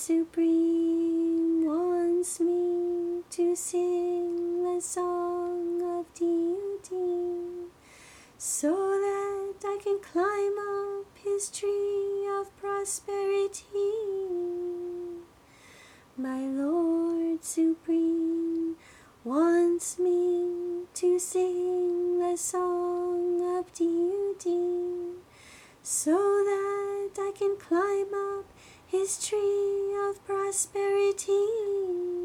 Supreme wants me to sing the song of duty, so that I can climb up his tree of prosperity. My Lord Supreme wants me to sing the song of duty, so that I can climb up his tree of prosperity.